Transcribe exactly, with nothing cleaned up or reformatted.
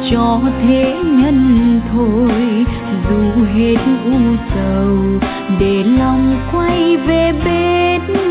cho thế nhân thôi, dù hết u sầu để lòng quay về bên